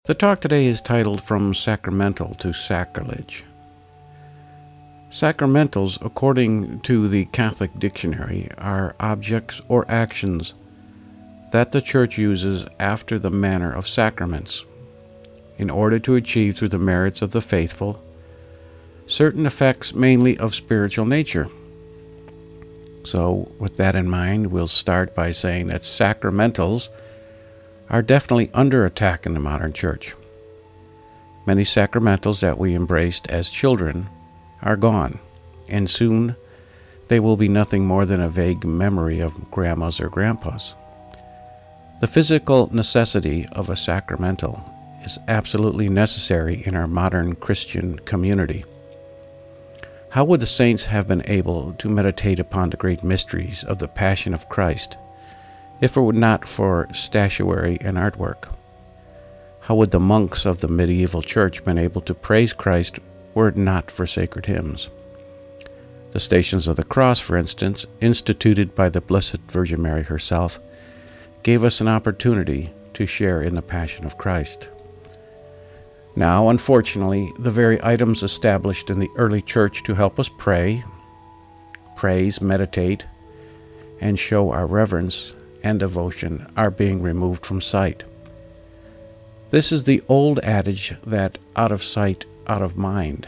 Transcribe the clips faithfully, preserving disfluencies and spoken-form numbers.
The talk today is titled From Sacramental to Sacrilege. Sacramentals, according to the Catholic Dictionary, are objects or actions that the Church uses after the manner of sacraments, in order to achieve through the merits of the faithful certain effects mainly of spiritual nature. So, with that in mind, we'll start by saying that sacramentals are definitely under attack in the modern church. Many sacramentals that we embraced as children are gone, and soon they will be nothing more than a vague memory of grandmas or grandpas. The physical necessity of a sacramental is absolutely necessary in our modern Christian community. How would the saints have been able to meditate upon the great mysteries of the Passion of Christ if it were not for statuary and artwork? How would the monks of the medieval church been able to praise Christ were it not for sacred hymns? The Stations of the Cross, for instance, instituted by the Blessed Virgin Mary herself, gave us an opportunity to share in the Passion of Christ. Now, unfortunately, the very items established in the early church to help us pray, praise, meditate, and show our reverence and devotion are being removed from sight. This is the old adage that out of sight, out of mind.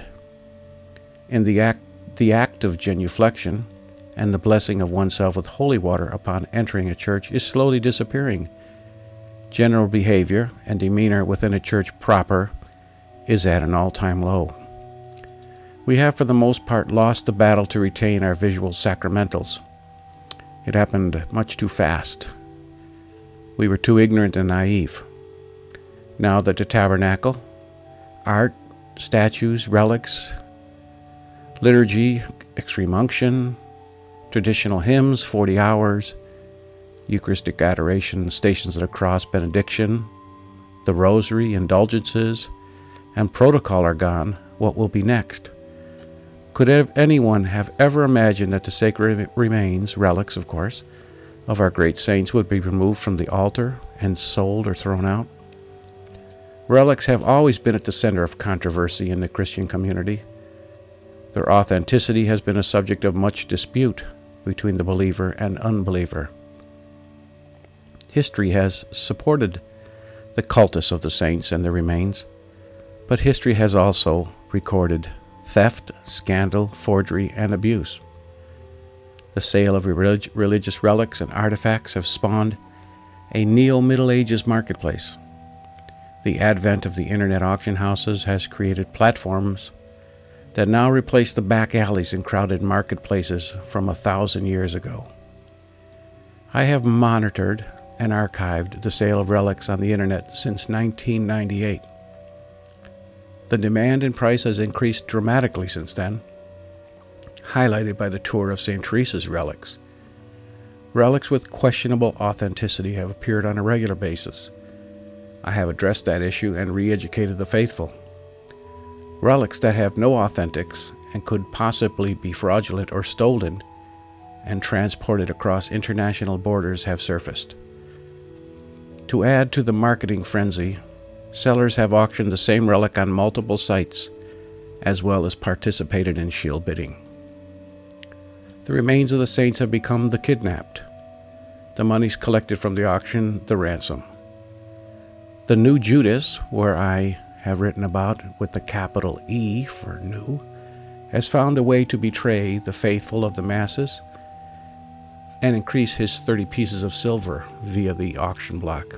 In the act, the act of genuflection and the blessing of oneself with holy water upon entering a church is slowly disappearing. General behavior and demeanor within a church proper is at an all-time low. We have for the most part lost the battle to retain our visual sacramentals. It happened much too fast. We were too ignorant and naive. Now that the tabernacle, art, statues, relics, liturgy, extreme unction, traditional hymns, forty hours, Eucharistic adoration, Stations of the Cross, benediction, the rosary, indulgences, and protocol are gone, what will be next? Could anyone have ever imagined that the sacred remains, relics of course, of our great saints would be removed from the altar and sold or thrown out? Relics have always been at the center of controversy in the Christian community. Their authenticity has been a subject of much dispute between the believer and unbeliever. History has supported the cultus of the saints and their remains, but history has also recorded theft, scandal, forgery, and abuse. The sale of relig- religious relics and artifacts have spawned a neo-Middle Ages marketplace. The advent of the internet auction houses has created platforms that now replace the back alleys and crowded marketplaces from a thousand years ago. I have monitored and archived the sale of relics on the internet since nineteen ninety-eight. The demand and price has increased dramatically since then, highlighted by the tour of Saint Teresa's relics. Relics with questionable authenticity have appeared on a regular basis. I have addressed that issue and re-educated the faithful. Relics that have no authentics and could possibly be fraudulent or stolen and transported across international borders have surfaced. To add to the marketing frenzy, sellers have auctioned the same relic on multiple sites, as well as participated in shield bidding. The remains of the saints have become the kidnapped. The monies collected from the auction, the ransom. The New Judas, where I have written about with the capital E for new, has found a way to betray the faithful of the masses and increase his thirty pieces of silver via the auction block.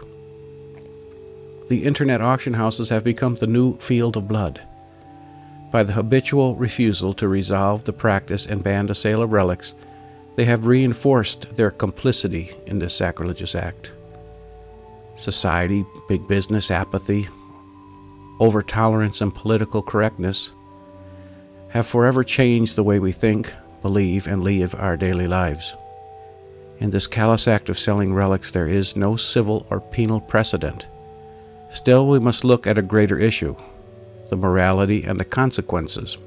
The internet auction houses have become the new field of blood. By the habitual refusal to resolve the practice and ban the sale of relics, they have reinforced their complicity in this sacrilegious act. Society, big business, apathy, over-tolerance, and political correctness have forever changed the way we think, believe, and live our daily lives. In this callous act of selling relics, there is no civil or penal precedent. Still, we must look at a greater issue, the morality and the consequences.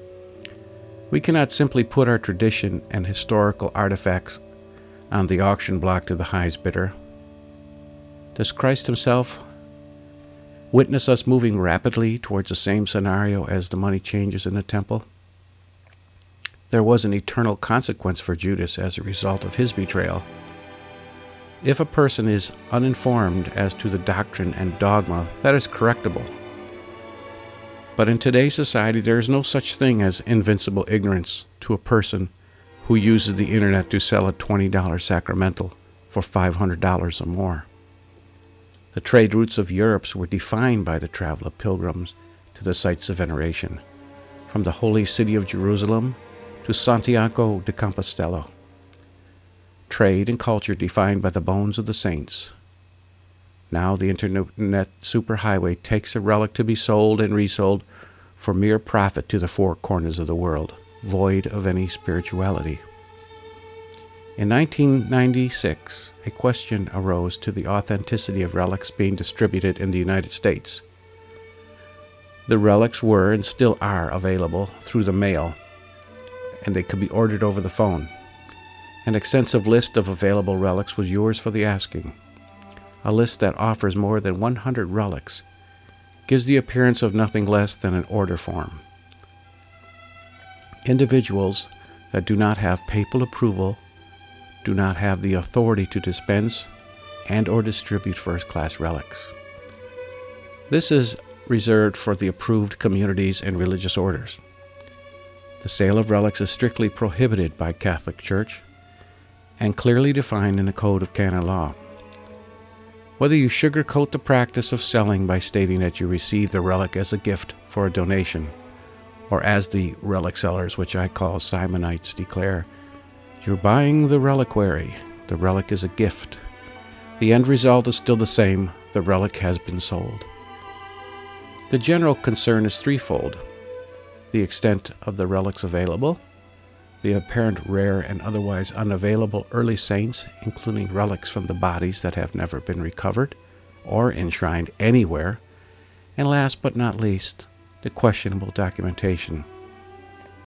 We cannot simply put our tradition and historical artifacts on the auction block to the highest bidder. Does Christ himself witness us moving rapidly towards the same scenario as the money changers in the temple? There was an eternal consequence for Judas as a result of his betrayal. If a person is uninformed as to the doctrine and dogma, that is correctable. But in today's society, there is no such thing as invincible ignorance to a person who uses the internet to sell a twenty dollar sacramental for five hundred dollars or more. The trade routes of Europe were defined by the travel of pilgrims to the sites of veneration, from the holy city of Jerusalem to Santiago de Compostela. Trade and culture defined by the bones of the saints. Now the internet superhighway takes a relic to be sold and resold for mere profit to the four corners of the world, void of any spirituality. In nineteen ninety-six, a question arose to the authenticity of relics being distributed in the United States. The relics were and still are available through the mail, and they could be ordered over the phone. An extensive list of available relics was yours for the asking. A list that offers more than one hundred relics gives the appearance of nothing less than an order form. Individuals that do not have papal approval do not have the authority to dispense and or distribute first-class relics. This is reserved for the approved communities and religious orders. The sale of relics is strictly prohibited by Catholic Church and clearly defined in the Code of Canon Law. Whether you sugarcoat the practice of selling by stating that you received the relic as a gift for a donation, or as the relic sellers, which I call Simonites, declare, you're buying the reliquary, the relic is a gift. The end result is still the same, the relic has been sold. The general concern is threefold: the extent of the relics available, the apparent rare and otherwise unavailable early saints, including relics from the bodies that have never been recovered or enshrined anywhere, and last but not least, the questionable documentation